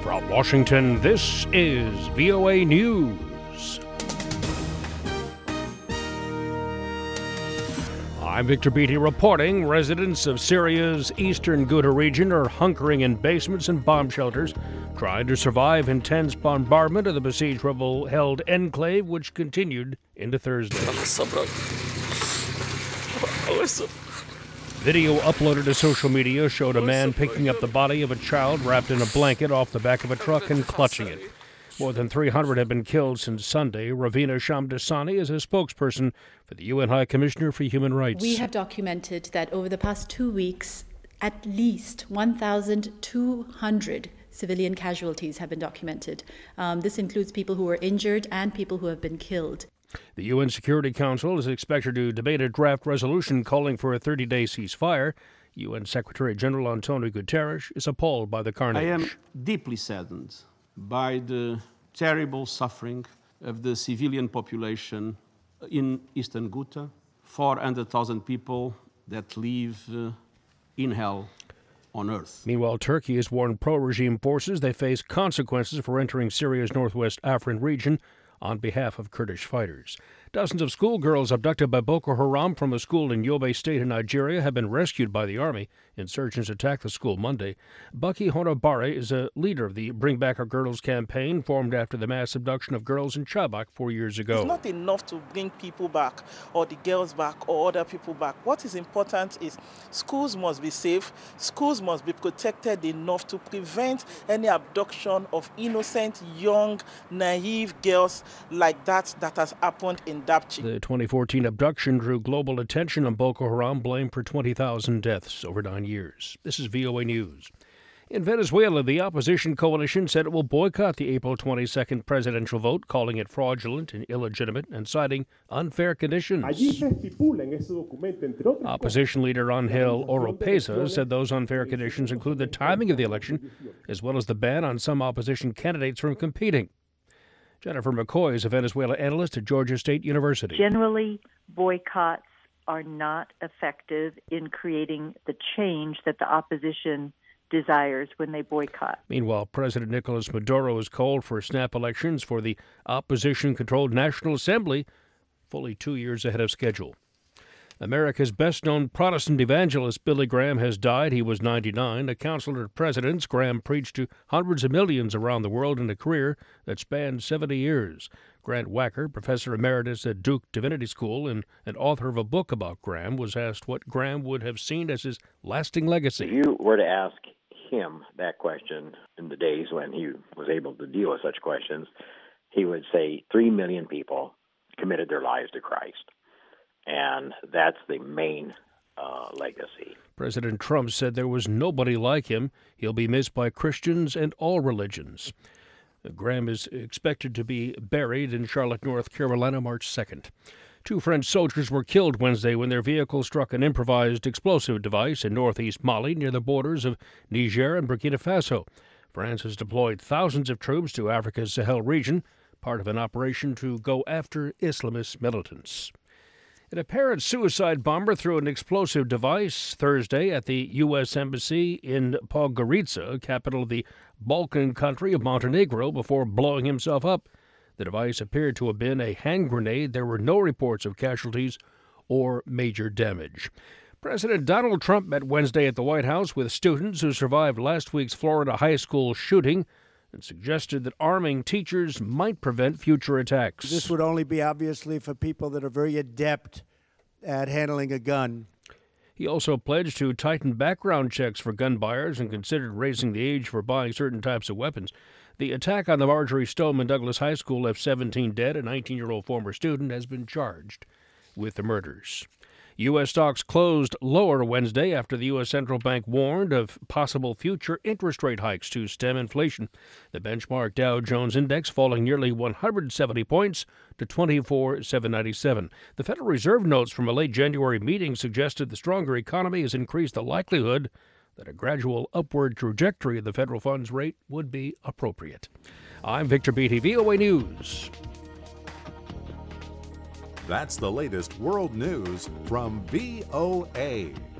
From Washington, this is VOA News. I'm Victor Beatty reporting. Residents of Syria's eastern Ghouta region are hunkering in basements and bomb shelters, trying to survive intense bombardment of the besieged rebel-held enclave, which continued into Thursday. Video uploaded to social media showed a man picking up the body of a child wrapped in a blanket off the back of a truck and clutching it. More than 300 have been killed since Sunday. Ravina Shamdasani is a spokesperson for the UN High Commissioner for Human Rights. We have documented that over the past 2 weeks, at least 1,200 civilian casualties have been documented. This includes people who were injured and people who have been killed. The UN Security Council is expected to debate a draft resolution calling for a 30-day ceasefire. UN Secretary General Antonio Guterres is appalled by the carnage. I am deeply saddened by the terrible suffering of the civilian population in eastern Ghouta, 400,000 people that live in hell on earth. Meanwhile, Turkey has warned pro-regime forces they face consequences for entering Syria's northwest Afrin region on behalf of Kurdish fighters. Dozens of schoolgirls abducted by Boko Haram from a school in Yobe State in Nigeria have been rescued by the army. Insurgents attacked the school Monday. Bucky Honobare is a leader of the Bring Back Our Girls campaign, formed after the mass abduction of girls in Chibok 4 years ago. It's not enough to bring people back or the girls back or other people back. What is important is schools must be safe, schools must be protected enough to prevent any abduction of innocent, young, naive girls like that has happened in Dapchi. The 2014 abduction drew global attention on Boko Haram, blamed for 20,000 deaths over 9 years. This is VOA News. In Venezuela, the opposition coalition said it will boycott the April 22nd presidential vote, calling it fraudulent and illegitimate and citing unfair conditions. Opposition leader Angel Oropeza said those unfair conditions include the timing of the election, as well as the ban on some opposition candidates from competing. Jennifer McCoy is a Venezuela analyst at Georgia State University. Generally, boycotts are not effective in creating the change that the opposition desires when they boycott. Meanwhile, President Nicolas Maduro has called for snap elections for the opposition-controlled National Assembly, fully 2 years ahead of schedule. America's best-known Protestant evangelist Billy Graham has died. He was 99. A counselor to presidents, Graham preached to hundreds of millions around the world in a career that spanned 70 years. Grant Wacker, professor emeritus at Duke Divinity School and an author of a book about Graham, was asked what Graham would have seen as his lasting legacy. If you were to ask him that question in the days when he was able to deal with such questions, he would say 3 million people committed their lives to Christ. And that's the main legacy. President Trump said there was nobody like him. He'll be missed by Christians and all religions. Graham is expected to be buried in Charlotte, North Carolina, March 2nd. 2 French soldiers were killed Wednesday when their vehicle struck an improvised explosive device in northeast Mali near the borders of Niger and Burkina Faso. France has deployed thousands of troops to Africa's Sahel region, part of an operation to go after Islamist militants. An apparent suicide bomber threw an explosive device Thursday at the U.S. Embassy in Podgorica, capital of the Balkan country of Montenegro, before blowing himself up. The device appeared to have been a hand grenade. There were no reports of casualties or major damage. President Donald Trump met Wednesday at the White House with students who survived last week's Florida high school shooting and suggested that arming teachers might prevent future attacks. This would only be obviously for people that are very adept at handling a gun. He also pledged to tighten background checks for gun buyers and considered raising the age for buying certain types of weapons. The attack on the Marjorie Stoneman Douglas High School left 17 dead. A 19-year-old former student has been charged with the murders. U.S. stocks closed lower Wednesday after the U.S. Central Bank warned of possible future interest rate hikes to stem inflation. The benchmark Dow Jones Index falling nearly 170 points to 24,797. The Federal Reserve notes from a late January meeting suggested the stronger economy has increased the likelihood that a gradual upward trajectory of the federal funds rate would be appropriate. I'm Victor Beatty, VOA News. That's the latest world news from VOA.